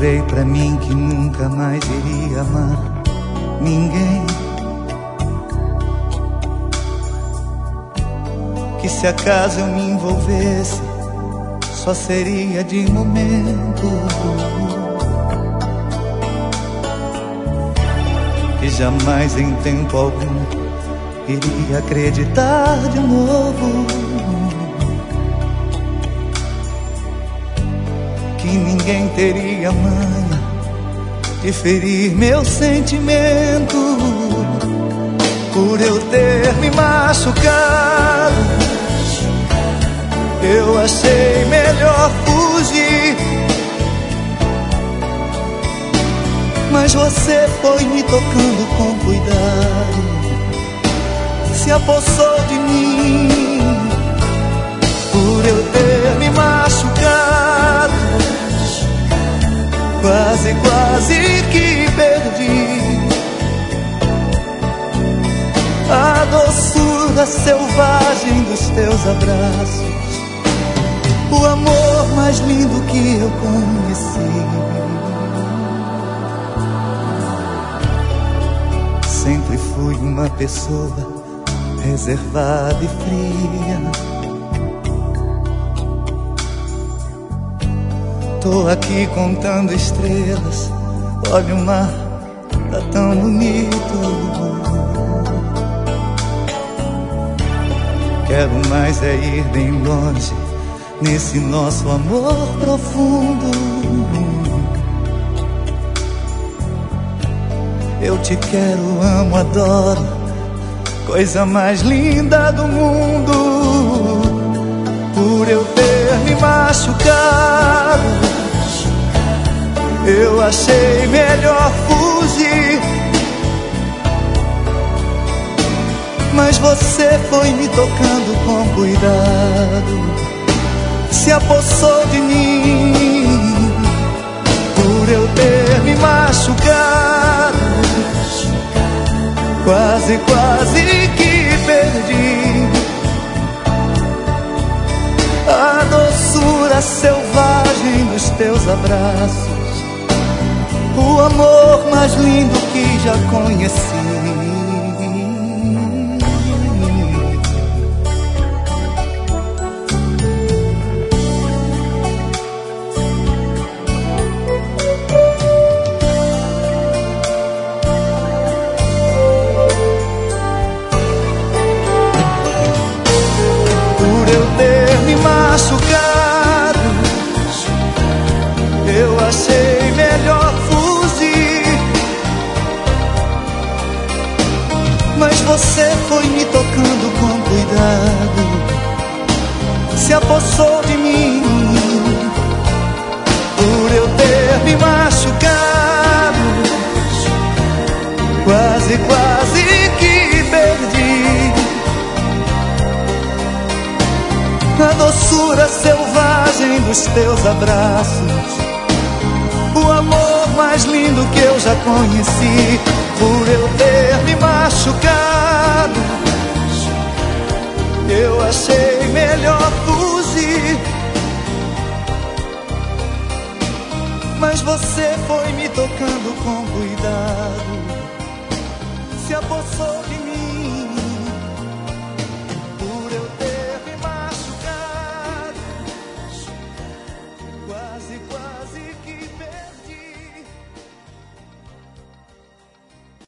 jurei pra mim que nunca mais iria amar ninguém, que se acaso eu me envolvesse só seria de momento, que jamais em tempo algum iria acreditar de novo, que ninguém teria manha de ferir meu sentimento, por eu ter me machucado. Eu achei melhor fugir, mas você foi me tocando com cuidado, se apossou de mim, por eu ter me machucado. Quase, quase que perdi a doçura selvagem dos teus abraços, o amor mais lindo que eu conheci. Sempre fui uma pessoa reservada e fria. Tô aqui contando estrelas, olha o mar, tá tão bonito. Quero mais é ir bem longe nesse nosso amor profundo. Eu te quero, amo, adoro, coisa mais linda do mundo. Por eu ter me machucado, eu achei melhor fugir, mas você foi me tocando com cuidado, se apossou de mim, por eu ter me machucado. Quase, quase que perdi a doçura selvagem dos teus abraços, o amor mais lindo que já conheci. Eu achei melhor fugir, mas você foi me tocando com cuidado, se apossou de mim, por eu ter me machucado. Quase, quase que perdi a doçura selvagem dos teus abraços, o amor mais lindo que eu já conheci. Por eu ter me machucado, eu achei melhor fugir, mas você foi me tocando com cuidado, se apossou de mim.